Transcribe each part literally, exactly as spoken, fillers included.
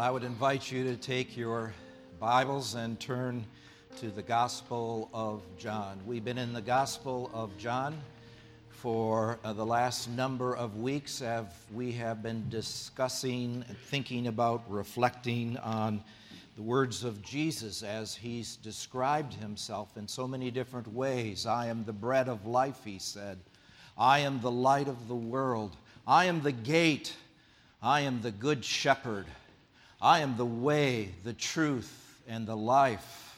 I would invite you to take your Bibles and turn to the Gospel of John. We've been in the Gospel of John for uh, the last number of weeks as we have been discussing and thinking about, reflecting on the words of Jesus as he's described himself in so many different ways. I am the bread of life, he said. I am the light of the world. I am the gate. I am the good shepherd. I am the way, the truth, and the life.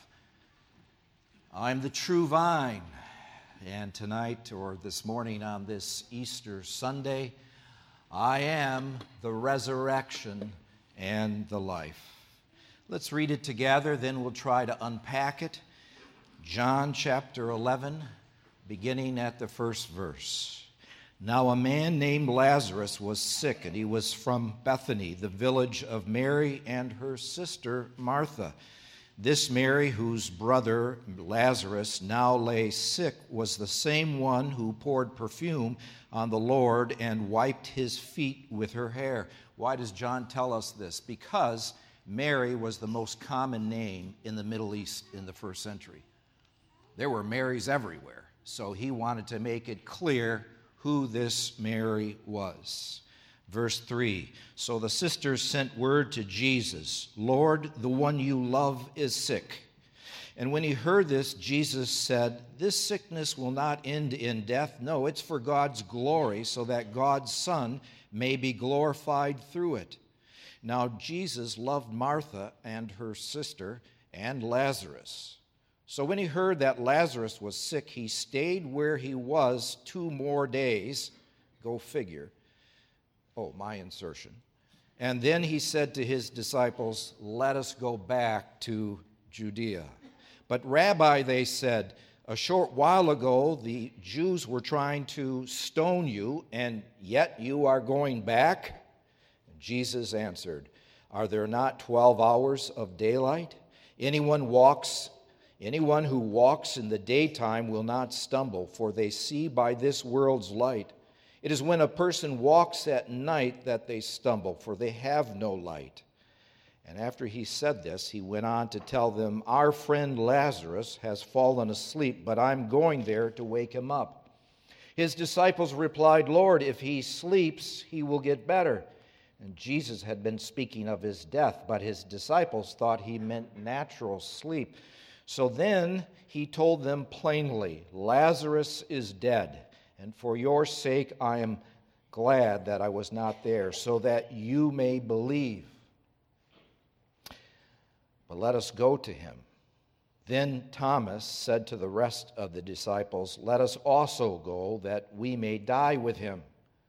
I am the true vine. And tonight, or this morning on this Easter Sunday, I am the resurrection and the life. Let's read it together, then we'll try to unpack it. John chapter eleven, beginning at the first verse. Now a man named Lazarus was sick, and he was from Bethany, the village of Mary and her sister Martha. This Mary, whose brother Lazarus now lay sick, was the same one who poured perfume on the Lord and wiped his feet with her hair. Why does John tell us this? Because Mary was the most common name in the Middle East in the first century. There were Marys everywhere, so he wanted to make it clear who this Mary was. Verse three, so the sisters sent word to Jesus, Lord, the one you love is sick. And when he heard this, Jesus said, this sickness will not end in death. No, it's for God's glory, so that God's Son may be glorified through it. Now Jesus loved Martha and her sister and Lazarus. So when he heard that Lazarus was sick, he stayed where he was two more days. Go figure. Oh, my insertion. And then he said to his disciples, let us go back to Judea. But Rabbi, they said, a short while ago the Jews were trying to stone you, and yet you are going back? And Jesus answered, are there not twelve hours of daylight? Anyone walks Anyone who walks in the daytime will not stumble, for they see by this world's light. It is when a person walks at night that they stumble, for they have no light. And after he said this, he went on to tell them, our friend Lazarus has fallen asleep, but I'm going there to wake him up. His disciples replied, Lord, if he sleeps, he will get better. And Jesus had been speaking of his death, but his disciples thought he meant natural sleep. So then he told them plainly, Lazarus is dead, and for your sake I am glad that I was not there, so that you may believe. But let us go to him. Then Thomas said to the rest of the disciples, let us also go, that we may die with him.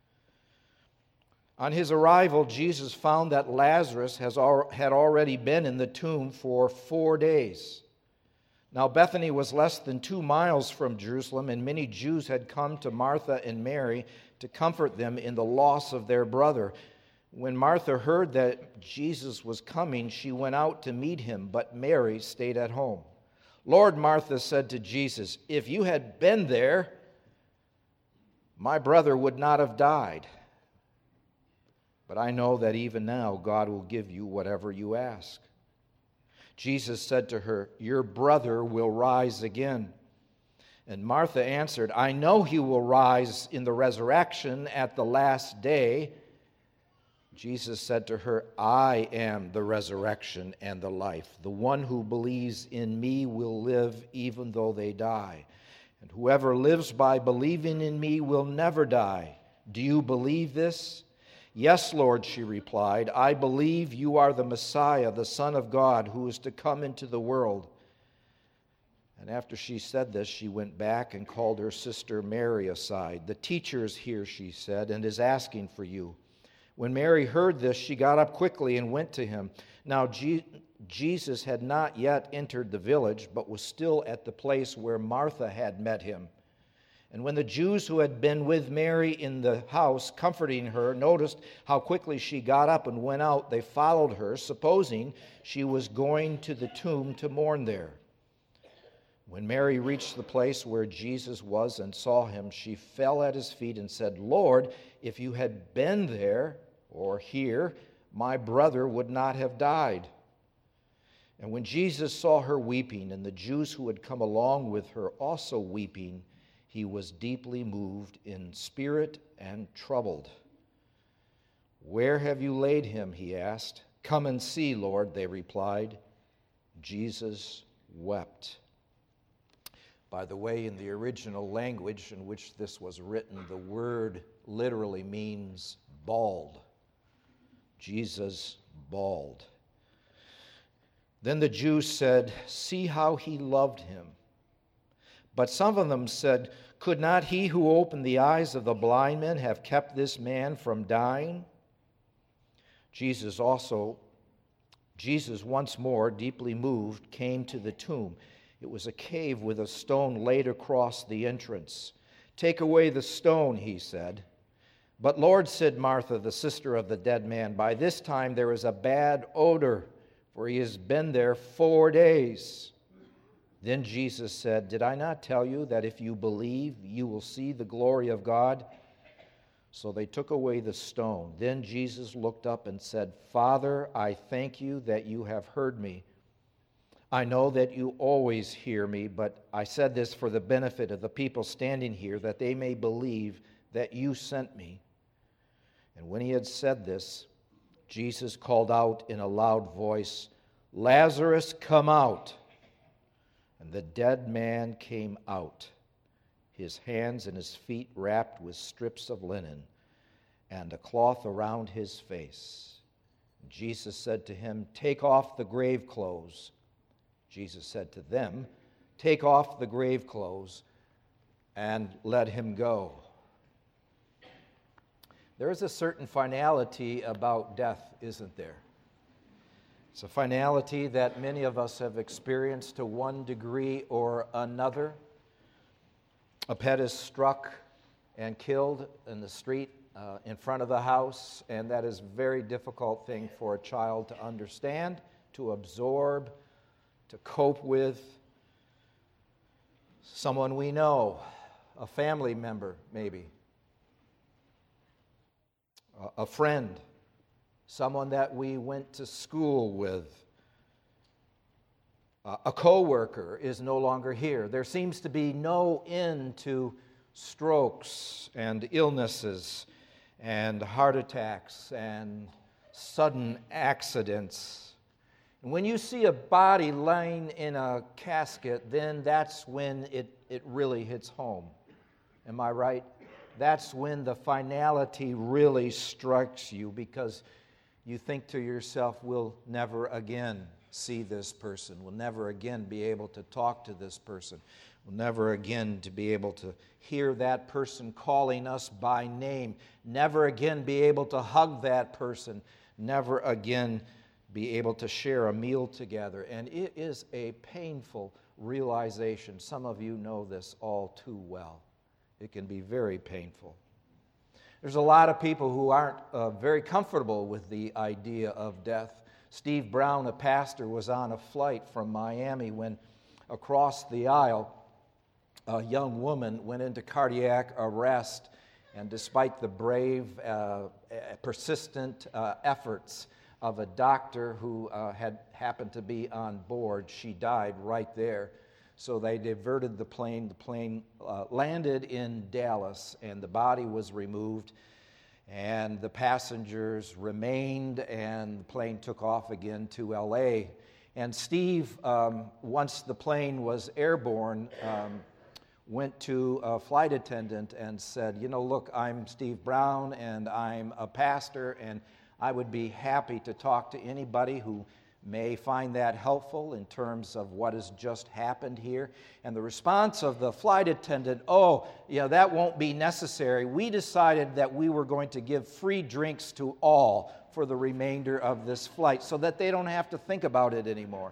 On his arrival, Jesus found that Lazarus has al- had already been in the tomb for four days. Now Bethany was less than two miles from Jerusalem, and many Jews had come to Martha and Mary to comfort them in the loss of their brother. When Martha heard that Jesus was coming, she went out to meet him, but Mary stayed at home. Lord, Martha said to Jesus, if you had been there, my brother would not have died. But I know that even now God will give you whatever you ask. Jesus said to her, your brother will rise again. And Martha answered, I know he will rise in the resurrection at the last day. Jesus said to her, I am the resurrection and the life. The one who believes in me will live even though they die. And whoever lives by believing in me will never die. Do you believe this? Yes, Lord, she replied, I believe you are the Messiah, the Son of God, who is to come into the world. And after she said this, she went back and called her sister Mary aside. The teacher is here, she said, and is asking for you. When Mary heard this, she got up quickly and went to him. Now Je- Jesus had not yet entered the village, but was still at the place where Martha had met him. And when the Jews who had been with Mary in the house, comforting her, noticed how quickly she got up and went out, they followed her, supposing she was going to the tomb to mourn there. When Mary reached the place where Jesus was and saw him, she fell at his feet and said, Lord, if you had been there or here, my brother would not have died." And when Jesus saw her weeping, and the Jews who had come along with her also weeping, he was deeply moved in spirit and troubled. "Where have you laid him?" he asked. "Come and see, Lord," they replied. Jesus wept. By the way, in the original language in which this was written, the word literally means bawled. Jesus bawled. Then the Jews said, "See how he loved him." But some of them said, "Could not he who opened the eyes of the blind men have kept this man from dying?" Jesus also, Jesus once more, deeply moved, came to the tomb. It was a cave with a stone laid across the entrance. "Take away the stone," he said. "But Lord," said Martha, the sister of the dead man, "by this time there is a bad odor, for he has been there four days." Then Jesus said, "Did I not tell you that if you believe, you will see the glory of God?" So they took away the stone. Then Jesus looked up and said, "Father, I thank you that you have heard me. I know that you always hear me, but I said this for the benefit of the people standing here, that they may believe that you sent me." And when he had said this, Jesus called out in a loud voice, "Lazarus, come out." And the dead man came out, his hands and his feet wrapped with strips of linen, and a cloth around his face. Jesus said to him, "Take off the grave clothes." Jesus said to them, "Take off the grave clothes and let him go." There is a certain finality about death, isn't there? It's a finality that many of us have experienced to one degree or another. A pet is struck and killed in the street uh, in front of the house, and that is a very difficult thing for a child to understand, to absorb, to cope with. Someone we know, a family member maybe, a friend, someone that we went to school with, a coworker is no longer here. There seems to be no end to strokes and illnesses and heart attacks and sudden accidents. And when you see a body lying in a casket, then that's when it, it really hits home. Am I right? That's when the finality really strikes you, because you think to yourself, we'll never again see this person. We'll never again be able to talk to this person. We'll never again to be able to hear that person calling us by name. Never again be able to hug that person. Never again be able to share a meal together. And it is a painful realization. Some of you know this all too well. It can be very painful. There's a lot of people who aren't uh, very comfortable with the idea of death. Steve Brown, a pastor, was on a flight from Miami when across the aisle a young woman went into cardiac arrest, and despite the brave, uh, persistent uh, efforts of a doctor who uh, had happened to be on board, she died right there. So they diverted the plane. The plane uh, landed in Dallas, and the body was removed, and the passengers remained, and the plane took off again to L A. And Steve, um, once the plane was airborne, um, went to a flight attendant and said, "You know, look, I'm Steve Brown, and I'm a pastor, and I would be happy to talk to anybody who may find that helpful in terms of what has just happened here." And the response of the flight attendant, "Oh, yeah, that won't be necessary. We decided that we were going to give free drinks to all for the remainder of this flight so that they don't have to think about it anymore."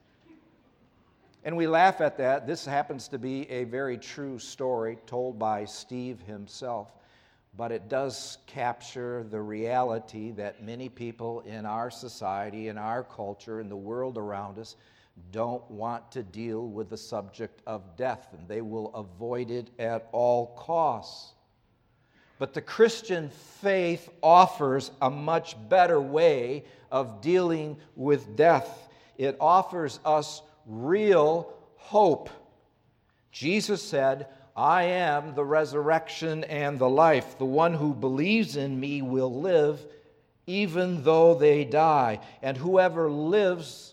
And we laugh at that. This happens to be a very true story told by Steve himself. But it does capture the reality that many people in our society, in our culture, in the world around us, don't want to deal with the subject of death, and they will avoid it at all costs. But the Christian faith offers a much better way of dealing with death. It offers us real hope. Jesus said, I am the resurrection and the life. The one who believes in me will live even though they die. And whoever lives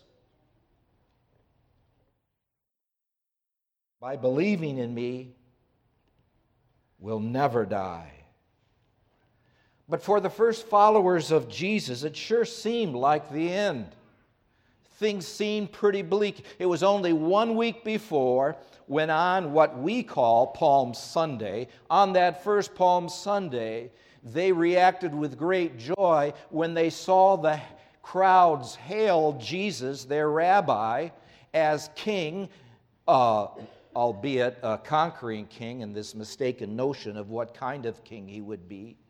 by believing in me will never die. But for the first followers of Jesus, it sure seemed like the end. Things seemed pretty bleak. It was only one week before when on what we call Palm Sunday, on that first Palm Sunday, they reacted with great joy when they saw the crowds hail Jesus, their rabbi, as king, uh, albeit a conquering king, and this mistaken notion of what kind of king he would be.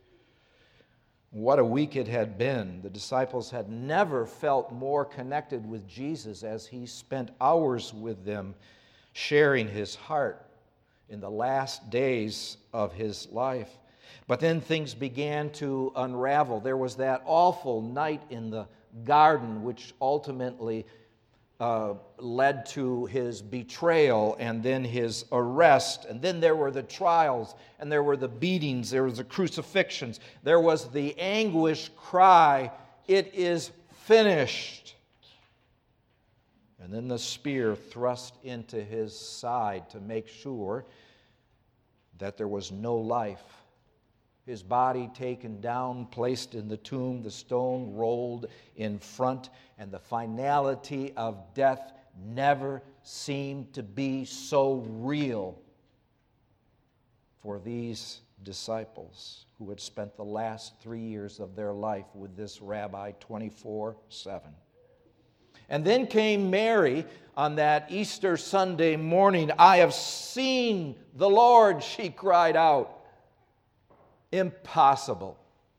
What a week it had been. The disciples had never felt more connected with Jesus as he spent hours with them, sharing his heart in the last days of his life. But then things began to unravel. There was that awful night in the garden, which ultimately uh, led to his betrayal and then his arrest. And then there were the trials, and there were the beatings, there was the crucifixions, there was the anguish cry, "It is finished." And then the spear thrust into his side to make sure that there was no life. His body taken down, placed in the tomb, the stone rolled in front, and the finality of death never seemed to be so real for these disciples who had spent the last three years of their life with this rabbi twenty-four seven. And then came Mary on that Easter Sunday morning. "I have seen the Lord," she cried out. Impossible.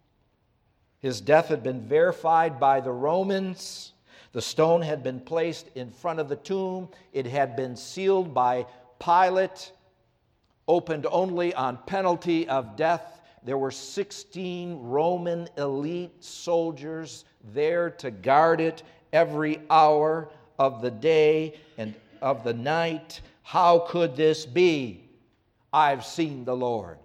His death had been verified by the Romans. The stone had been placed in front of the tomb. It had been sealed by Pilate, opened only on penalty of death. There were sixteen Roman elite soldiers there to guard it every hour of the day and of the night. How could this be? I've seen the Lord.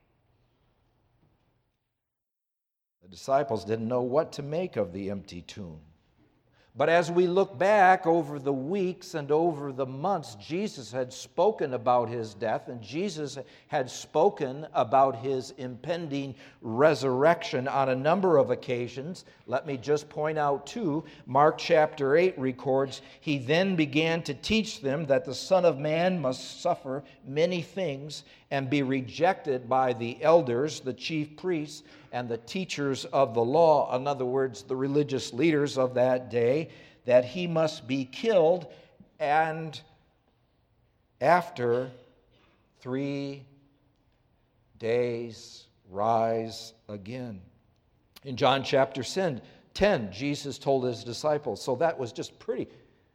The disciples didn't know what to make of the empty tomb. But as we look back over the weeks and over the months, Jesus had spoken about his death, and Jesus had spoken about his impending resurrection on a number of occasions. Let me just point out two. Mark chapter eight records, "He then began to teach them that the Son of Man must suffer many things and be rejected by the elders, the chief priests, and the teachers of the law," in other words, the religious leaders of that day, "that he must be killed, and after three days rise again." In John chapter ten, Jesus told his disciples, so that was just pretty.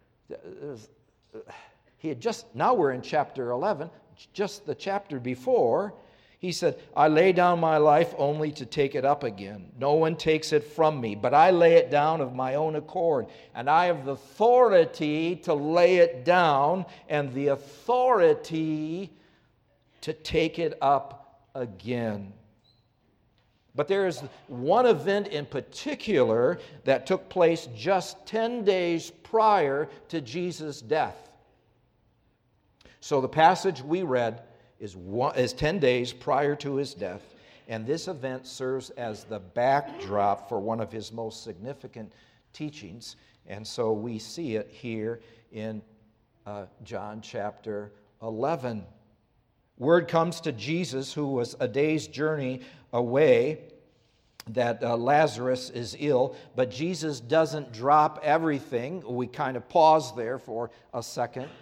He had just, now we're in chapter eleven, just the chapter before. He said, "I lay down my life only to take it up again. No one takes it from me, but I lay it down of my own accord. And I have the authority to lay it down and the authority to take it up again." But there is one event in particular that took place just ten days prior to Jesus' death. So the passage we read is, one, is ten days prior to his death, and this event serves as the backdrop for one of his most significant teachings, and so we see it here in uh, John chapter eleven. Word comes to Jesus, who was a day's journey away, that uh, Lazarus is ill, but Jesus doesn't drop everything. We kind of pause there for a second.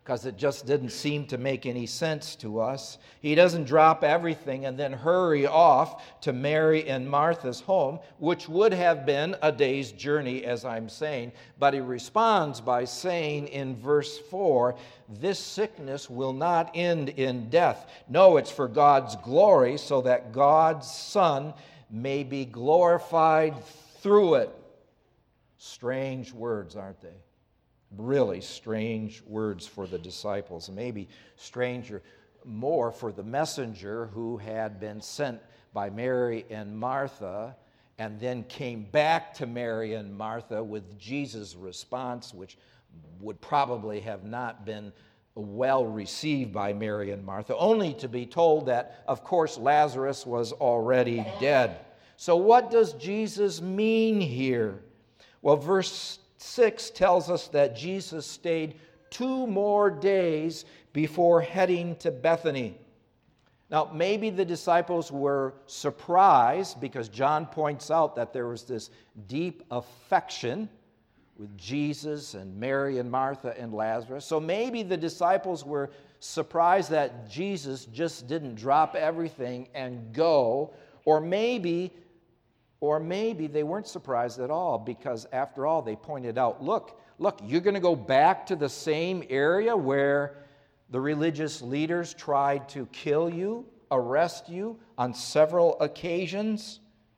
because it just didn't seem to make any sense to us. He doesn't drop everything and then hurry off to Mary and Martha's home, which would have been a day's journey, as I'm saying. But he responds by saying in verse four, this sickness will not end in death. No, it's for God's glory, so that God's Son may be glorified through it. Strange words, aren't they? Really strange words for the disciples, maybe stranger more for the messenger who had been sent by Mary and Martha and then came back to Mary and Martha with Jesus' response, which would probably have not been well received by Mary and Martha, only to be told that, of course, Lazarus was already dead. So what does Jesus mean here? Well, verse six tells us that Jesus stayed two more days before heading to Bethany. Now, maybe the disciples were surprised because John points out that there was this deep affection with Jesus and Mary and Martha and Lazarus. So maybe the disciples were surprised that Jesus just didn't drop everything and go, or maybe Or maybe they weren't surprised at all because, after all, they pointed out, look, look, you're going to go back to the same area where the religious leaders tried to kill you, arrest you on several occasions.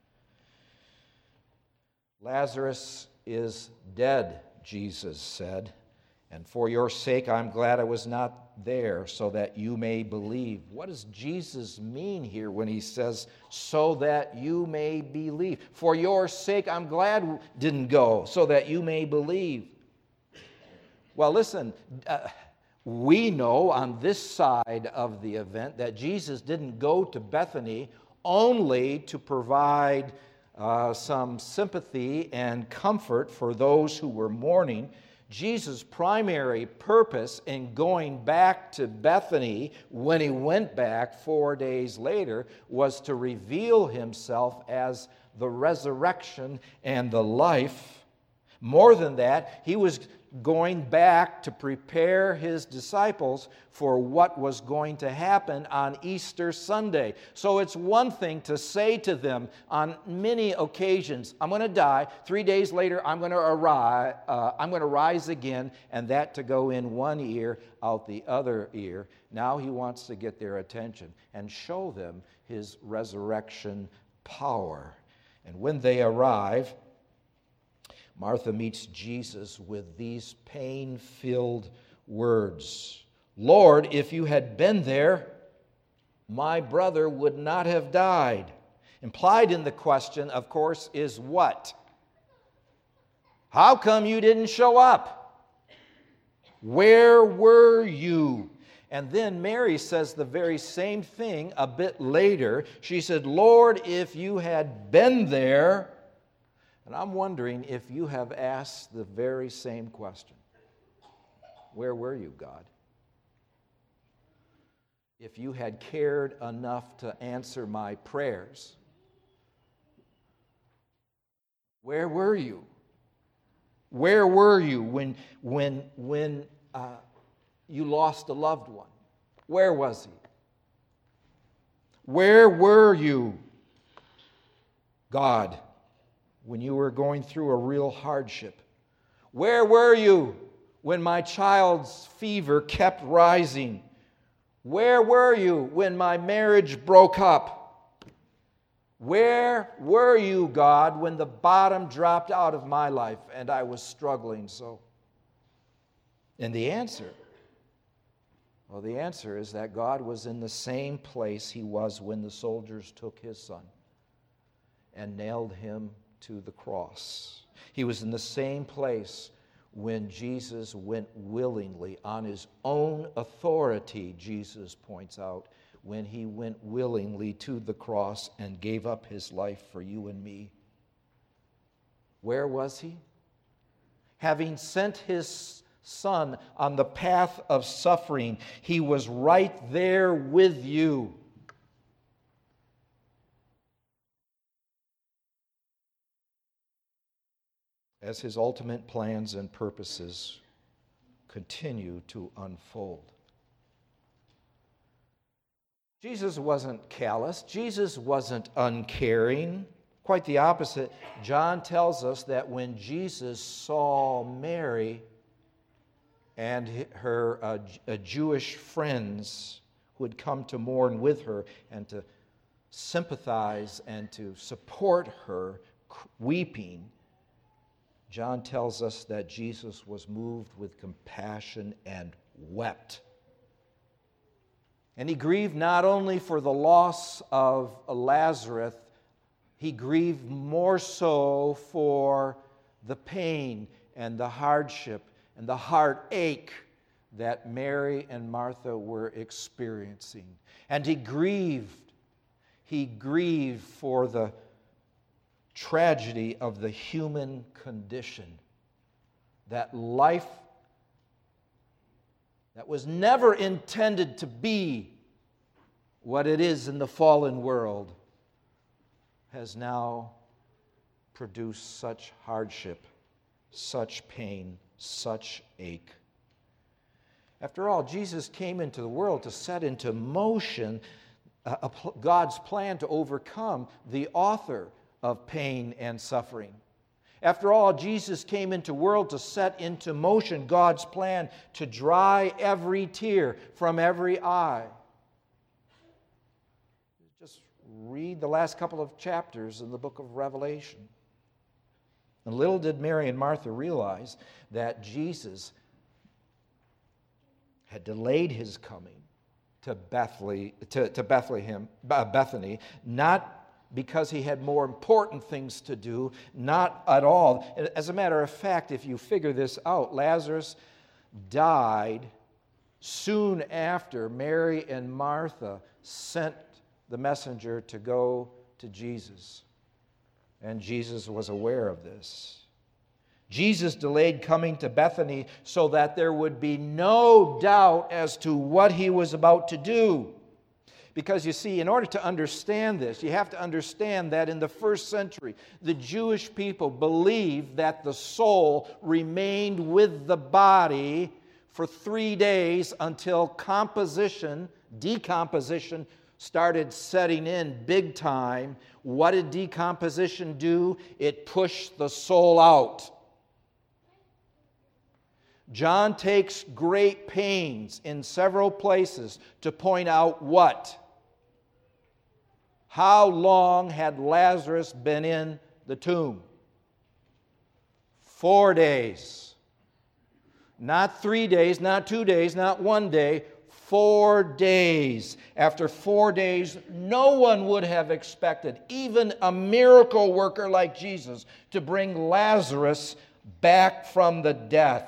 Lazarus is dead, Jesus said, and for your sake I'm glad I was not there so that you may believe. What does Jesus mean here when he says, so that you may believe? For your sake I'm glad didn't go so that you may believe. Well, listen, uh, we know on this side of the event that Jesus didn't go to Bethany only to provide uh, some sympathy and comfort for those who were mourning. Jesus' primary purpose in going back to Bethany when he went back four days later was to reveal himself as the resurrection and the life. More than that, he was going back to prepare his disciples for what was going to happen on Easter Sunday. So it's one thing to say to them on many occasions, I'm going to die. Three days later, I'm going to arise, uh, I'm going to rise again, and that to go in one ear, out the other ear. Now he wants to get their attention and show them his resurrection power. And when they arrive, Martha meets Jesus with these pain-filled words. Lord, if you had been there, my brother would not have died. Implied in the question, of course, is what? How come you didn't show up? Where were you? And then Mary says the very same thing a bit later. She said, Lord, if you had been there. And I'm wondering if you have asked the very same question. Where were you, God? If you had cared enough to answer my prayers, where were you? Where were you when, when, when uh, you lost a loved one? Where was he? Where were you, God, when you were going through a real hardship? Where were you when my child's fever kept rising? Where were you when my marriage broke up? Where were you, God, when the bottom dropped out of my life and I was struggling so? And the answer, well, the answer is that God was in the same place he was when the soldiers took his son and nailed him to the cross. He was in the same place when Jesus went willingly on his own authority, Jesus points out, when he went willingly to the cross and gave up his life for you and me. Where was he? Having sent his son on the path of suffering, he was right there with you. As his ultimate plans and purposes continue to unfold. Jesus wasn't callous. Jesus wasn't uncaring. Quite the opposite. John tells us that when Jesus saw Mary and her uh, uh, Jewish friends who had come to mourn with her and to sympathize and to support her weeping, John tells us that Jesus was moved with compassion and wept. And he grieved not only for the loss of Lazarus, he grieved more so for the pain and the hardship and the heartache that Mary and Martha were experiencing. And he grieved, he grieved for the tragedy of the human condition, that life that was never intended to be what it is in the fallen world has now produced such hardship, such pain, such ache. After all, Jesus came into the world to set into motion uh, God's plan to overcome the author of pain and suffering. After all, Jesus came into the world to set into motion God's plan to dry every tear from every eye. Just read the last couple of chapters in the book of Revelation. And little did Mary and Martha realize that Jesus had delayed his coming to Bethlehem, to, to Bethlehem, Bethany, not because he had more important things to do, not at all. As a matter of fact, if you figure this out, Lazarus died soon after Mary and Martha sent the messenger to go to Jesus. And Jesus was aware of this. Jesus delayed coming to Bethany so that there would be no doubt as to what he was about to do. Because you see, in order to understand this, you have to understand that in the first century, the Jewish people believed that the soul remained with the body for three days until composition, decomposition, started setting in big time. What did decomposition do? It pushed the soul out. John takes great pains in several places to point out what? How long had Lazarus been in the tomb? Four days. Not three days, not two days, not one day. Four days. After four days, no one would have expected, even a miracle worker like Jesus, to bring Lazarus back from the death.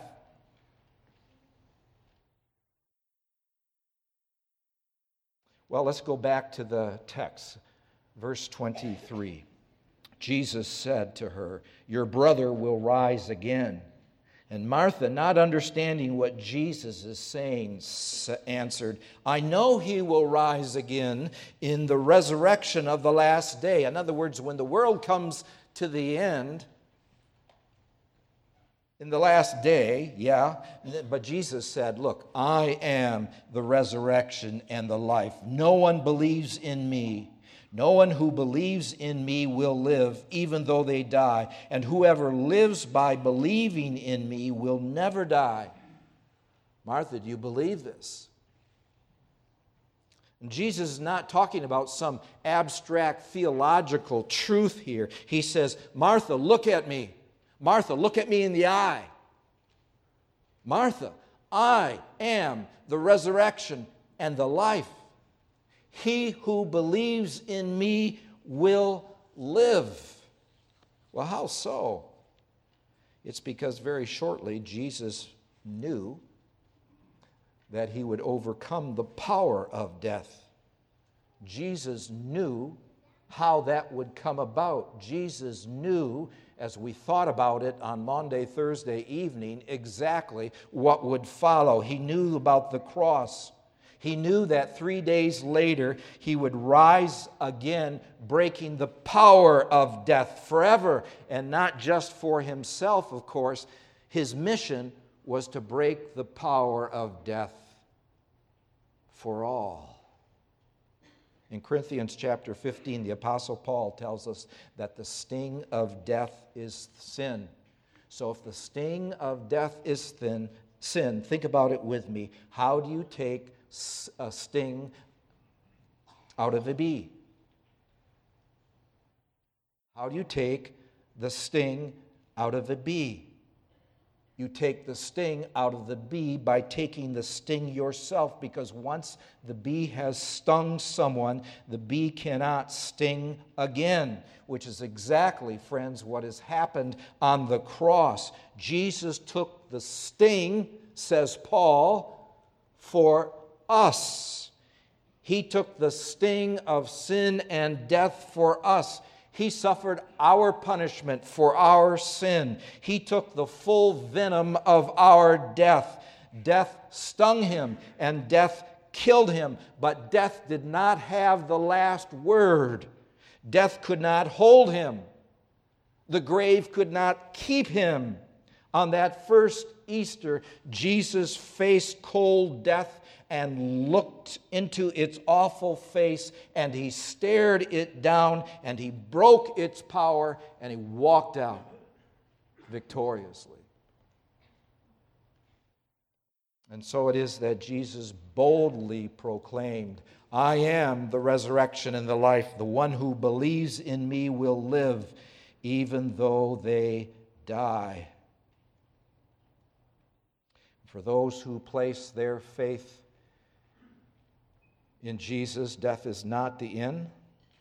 Well, let's go back to the text. Verse twenty-three. Jesus said to her, "Your brother will rise again." And Martha, not understanding what Jesus is saying, answered, "I know he will rise again in the resurrection of the last day." In other words, when the world comes to the end, in the last day, yeah, but Jesus said, "Look, I am the resurrection and the life. No one believes in me. No one who believes in me will live, even though they die. And whoever lives by believing in me will never die." Martha, do you believe this? And Jesus is not talking about some abstract theological truth here. He says, "Martha, look at me. Martha, look at me in the eye. Martha, I am the resurrection and the life. He who believes in me will live." Well, how so? It's because very shortly Jesus knew that he would overcome the power of death. Jesus knew how that would come about. Jesus knew, as we thought about it on Maundy, Thursday evening, exactly what would follow. He knew about the cross. He knew that three days later he would rise again, breaking the power of death forever. And not just for himself, of course. His mission was to break the power of death for all. In Corinthians chapter fifteen, the Apostle Paul tells us that the sting of death is sin. So if the sting of death is sin, sin, think about it with me. How do you take a sting out of a bee? How do you take the sting out of a bee? You take the sting out of the bee by taking the sting yourself, because once the bee has stung someone, the bee cannot sting again, which is exactly, friends, what has happened on the cross. Jesus took the sting, says Paul, for us. He took the sting of sin and death for us. He suffered our punishment for our sin. He took the full venom of our death. Death stung him and death killed him, but death did not have the last word. Death could not hold him. The grave could not keep him. On that first Easter, Jesus faced cold death and looked into its awful face, and he stared it down, and he broke its power, and he walked out victoriously. And so it is that Jesus boldly proclaimed, "I am the resurrection and the life. The one who believes in me will live, even though they die." For those who place their faith in Jesus, death is not the end.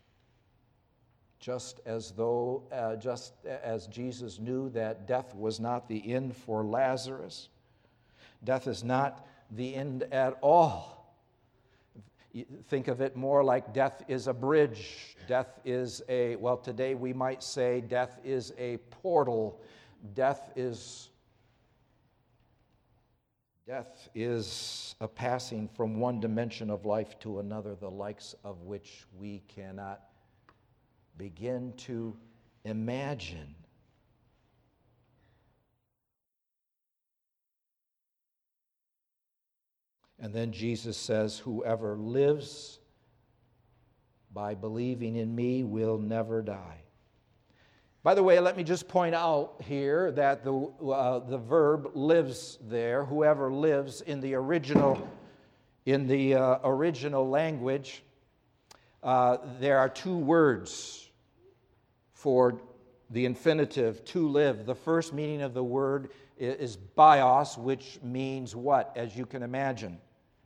Just as though, uh, just as Jesus knew that death was not the end for Lazarus, death is not the end at all. You think of it more like death is a bridge. Death is a, well, today we might say death is a portal. Death is Death is a passing from one dimension of life to another, the likes of which we cannot begin to imagine. And then Jesus says, "Whoever lives by believing in me will never die." By the way, let me just point out here that the, uh, the verb lives there, whoever lives, in the original, in the uh, original language, uh, there are two words for the infinitive, to live. The first meaning of the word is bios, which means what, as you can imagine?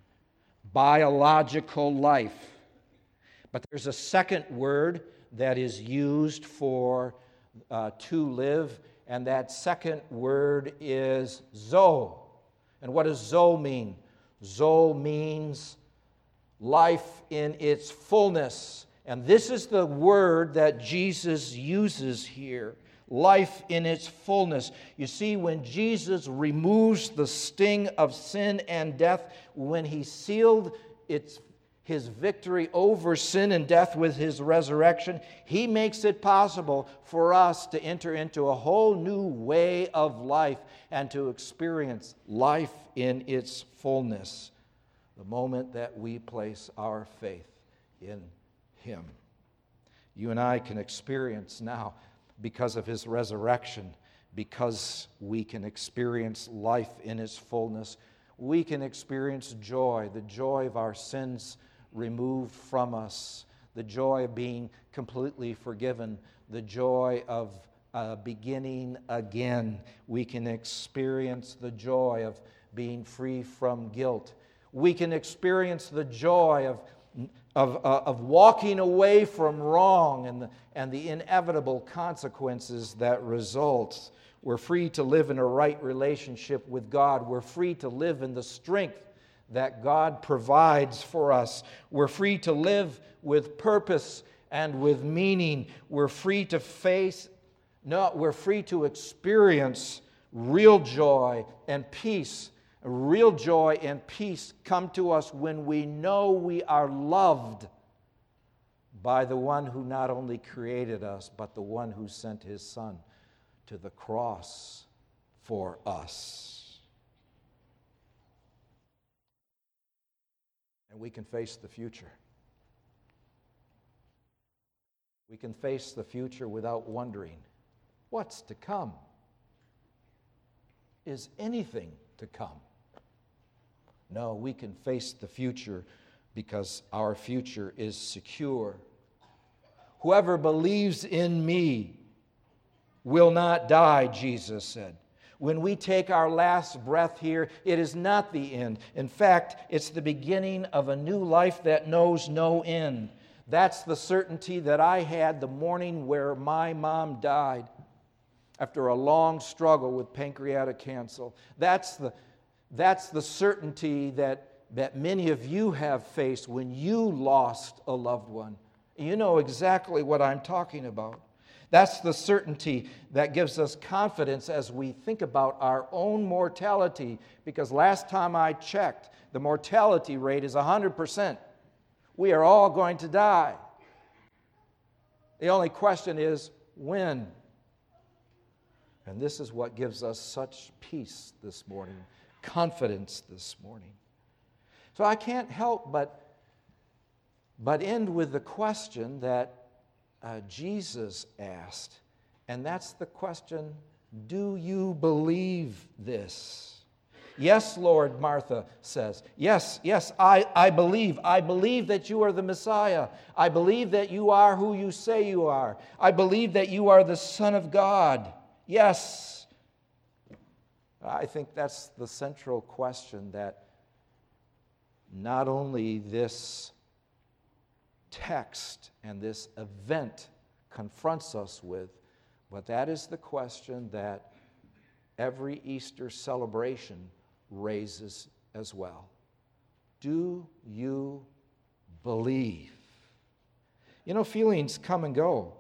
Biological life. But there's a second word that is used for Uh, to live, and that second word is zoe. And what does zoe mean? Zoe means life in its fullness. And this is the word that Jesus uses here, life in its fullness. You see, when Jesus removes the sting of sin and death, when he sealed its his victory over sin and death with his resurrection, he makes it possible for us to enter into a whole new way of life and to experience life in its fullness the moment that we place our faith in him. You and I can experience now, because of his resurrection, because we can experience life in its fullness, we can experience joy, the joy of our sins removed from us, the joy of being completely forgiven, the joy of uh, beginning again. We can experience the joy of being free from guilt. We can experience the joy of, of, uh, of walking away from wrong and the, and the inevitable consequences that result. We're free to live in a right relationship with God. We're free to live in the strength that God provides for us. We're free to live with purpose and with meaning. We're free to face, no, we're free to experience real joy and peace. Real joy and peace come to us when we know we are loved by the one who not only created us, but the one who sent his Son to the cross for us. And we can face the future. We can face the future without wondering, what's to come? Is anything to come? No, we can face the future because our future is secure. Whoever believes in me will not die, Jesus said. When we take our last breath here, it is not the end. In fact, it's the beginning of a new life that knows no end. That's the certainty that I had the morning where my mom died after a long struggle with pancreatic cancer. That's the, that's the certainty that, that many of you have faced when you lost a loved one. You know exactly what I'm talking about. That's the certainty that gives us confidence as we think about our own mortality, because last time I checked, the mortality rate is one hundred percent. We are all going to die. The only question is, when? And this is what gives us such peace this morning, confidence this morning. So I can't help but, but end with the question that uh, Jesus asked, and that's the question, do you believe this? Yes, Lord, Martha says. Yes, yes, I, I believe. I believe that you are the Messiah. I believe that you are who you say you are. I believe that you are the Son of God. Yes. I think that's the central question that not only this text and this event confronts us with, but that is the question that every Easter celebration raises as well. Do you believe? You know, feelings come and go.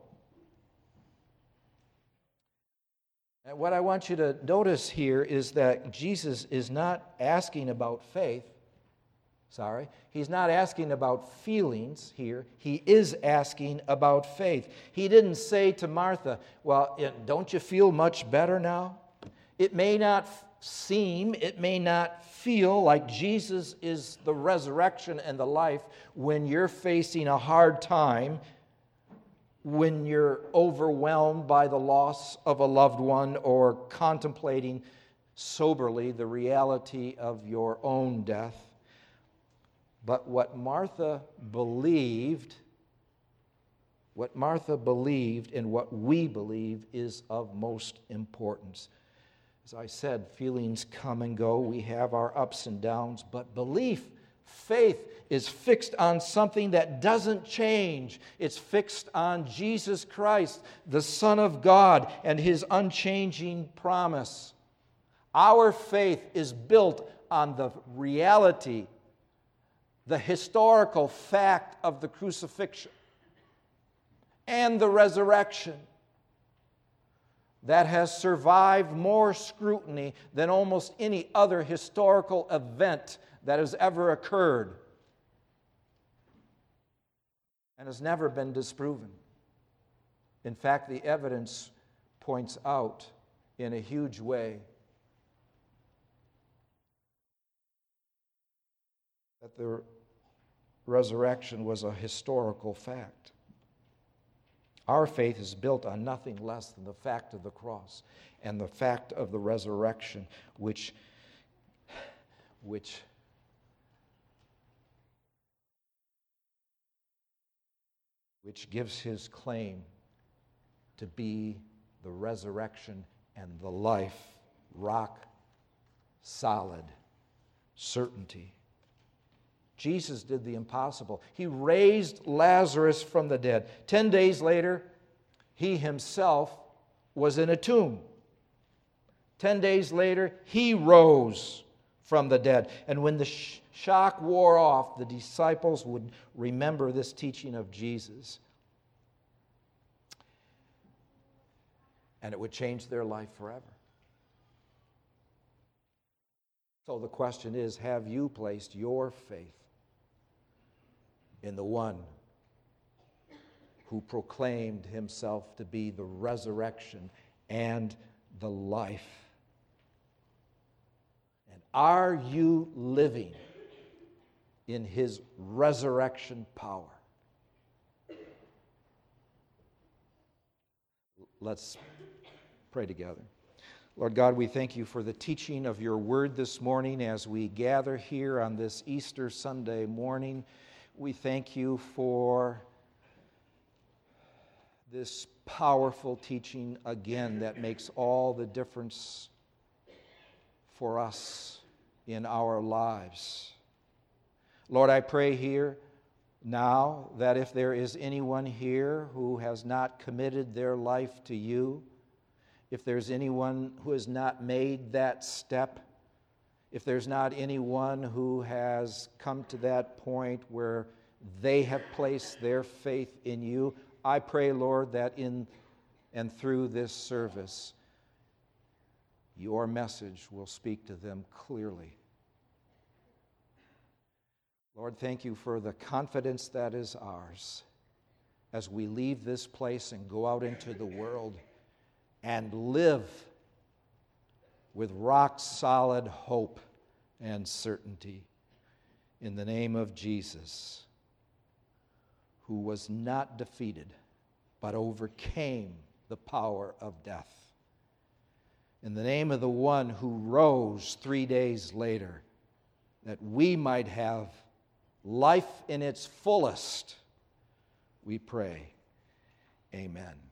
And what I want you to notice here is that Jesus is not asking about faith. Sorry. He's not asking about feelings here. He is asking about faith. He didn't say to Martha, well, don't you feel much better now? It may not seem, it may not feel like Jesus is the resurrection and the life when you're facing a hard time, when you're overwhelmed by the loss of a loved one or contemplating soberly the reality of your own death. But what Martha believed, what Martha believed and what we believe is of most importance. As I said, feelings come and go. We have our ups and downs, but belief, faith, is fixed on something that doesn't change. It's fixed on Jesus Christ, the Son of God, and His unchanging promise. Our faith is built on the reality, the historical fact of the crucifixion and the resurrection that has survived more scrutiny than almost any other historical event that has ever occurred and has never been disproven. In fact, the evidence points out in a huge way that the resurrection was a historical fact. Our faith is built on nothing less than the fact of the cross and the fact of the resurrection, which, which which gives His claim to be the resurrection and the life, rock solid certainty. Jesus did the impossible. He raised Lazarus from the dead. Ten days later, He Himself was in a tomb. Ten days later, He rose from the dead. And when the sh- shock wore off, the disciples would remember this teaching of Jesus. And it would change their life forever. So the question is, have you placed your faith in the one who proclaimed Himself to be the resurrection and the life? And are you living in his resurrection power. Let's pray together. Lord God, we thank you for the teaching of your word this morning as we gather here on this Easter Sunday morning. We thank you for this powerful teaching again that makes all the difference for us in our lives. Lord, I pray here now that if there is anyone here who has not committed their life to you, if there's anyone who has not made that step, if there's not anyone who has come to that point where they have placed their faith in you, I pray, Lord, that in and through this service, your message will speak to them clearly. Lord, thank you for the confidence that is ours as we leave this place and go out into the world and live with rock-solid hope and certainty in the name of Jesus, who was not defeated but overcame the power of death. In the name of the one who rose three days later, that we might have life in its fullest, we pray. Amen.